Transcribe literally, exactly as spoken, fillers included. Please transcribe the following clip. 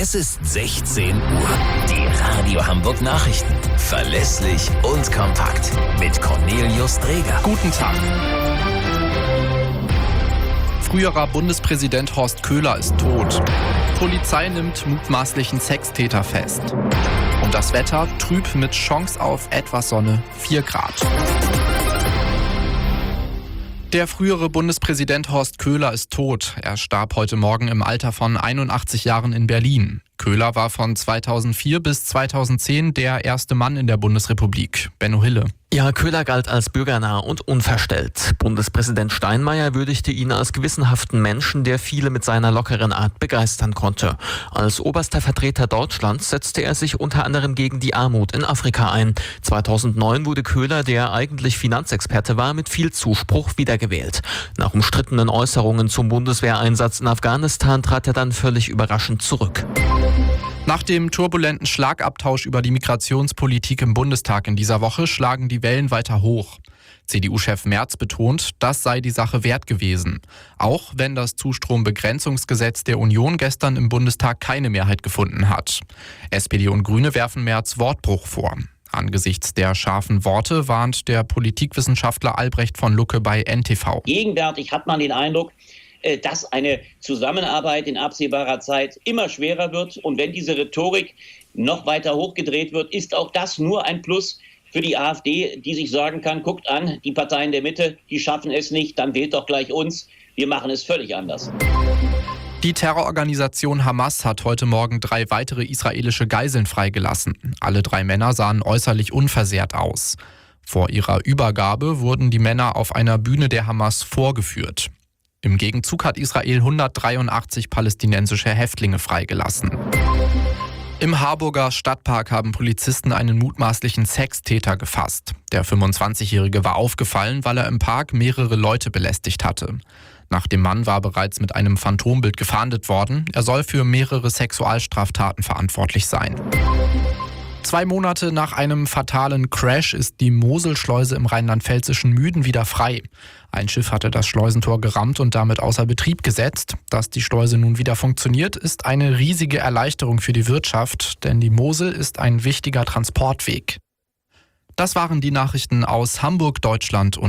Es ist sechzehn Uhr. Die Radio Hamburg Nachrichten. Verlässlich und kompakt. Mit Cornelius Dreger. Guten Tag. Früherer Bundespräsident Horst Köhler ist tot. Polizei nimmt mutmaßlichen Sextäter fest. Und das Wetter trüb mit Chance auf etwas Sonne, vier Grad. Der frühere Bundespräsident Horst Köhler ist tot. Er starb heute Morgen im Alter von einundachtzig Jahren in Berlin. Köhler war von zweitausendvier bis zweitausendzehn der erste Mann in der Bundesrepublik. Benno Hille. Ja, Köhler galt als bürgernah und unverstellt. Bundespräsident Steinmeier würdigte ihn als gewissenhaften Menschen, der viele mit seiner lockeren Art begeistern konnte. Als oberster Vertreter Deutschlands setzte er sich unter anderem gegen die Armut in Afrika ein. zweitausendneun wurde Köhler, der eigentlich Finanzexperte war, mit viel Zuspruch wiedergewählt. Nach umstrittenen Äußerungen zum Bundeswehreinsatz in Afghanistan trat er dann völlig überraschend zurück. Nach dem turbulenten Schlagabtausch über die Migrationspolitik im Bundestag in dieser Woche schlagen die Wellen weiter hoch. C D U-Chef Merz betont, das sei die Sache wert gewesen. Auch wenn das Zustrombegrenzungsgesetz der Union gestern im Bundestag keine Mehrheit gefunden hat. S P D und Grüne werfen Merz Wortbruch vor. Angesichts der scharfen Worte warnt der Politikwissenschaftler Albrecht von Lucke bei N T V. Gegenwärtig hat man den Eindruck, dass eine Zusammenarbeit in absehbarer Zeit immer schwerer wird. Und wenn diese Rhetorik noch weiter hochgedreht wird, ist auch das nur ein Plus für die AfD, die sich sagen kann, guckt an, die Parteien der Mitte, die schaffen es nicht, dann wählt doch gleich uns. Wir machen es völlig anders. Die Terrororganisation Hamas hat heute Morgen drei weitere israelische Geiseln freigelassen. Alle drei Männer sahen äußerlich unversehrt aus. Vor ihrer Übergabe wurden die Männer auf einer Bühne der Hamas vorgeführt. Im Gegenzug hat Israel hundertdreiundachtzig palästinensische Häftlinge freigelassen. Im Harburger Stadtpark haben Polizisten einen mutmaßlichen Sextäter gefasst. Der fünfundzwanzigjährige war aufgefallen, weil er im Park mehrere Leute belästigt hatte. Nach dem Mann war bereits mit einem Phantombild gefahndet worden. Er soll für mehrere Sexualstraftaten verantwortlich sein. Zwei Monate nach einem fatalen Crash ist die Moselschleuse im rheinland-pfälzischen Müden wieder frei. Ein Schiff hatte das Schleusentor gerammt und damit außer Betrieb gesetzt. Dass die Schleuse nun wieder funktioniert, ist eine riesige Erleichterung für die Wirtschaft, denn die Mosel ist ein wichtiger Transportweg. Das waren die Nachrichten aus Hamburg, Deutschland und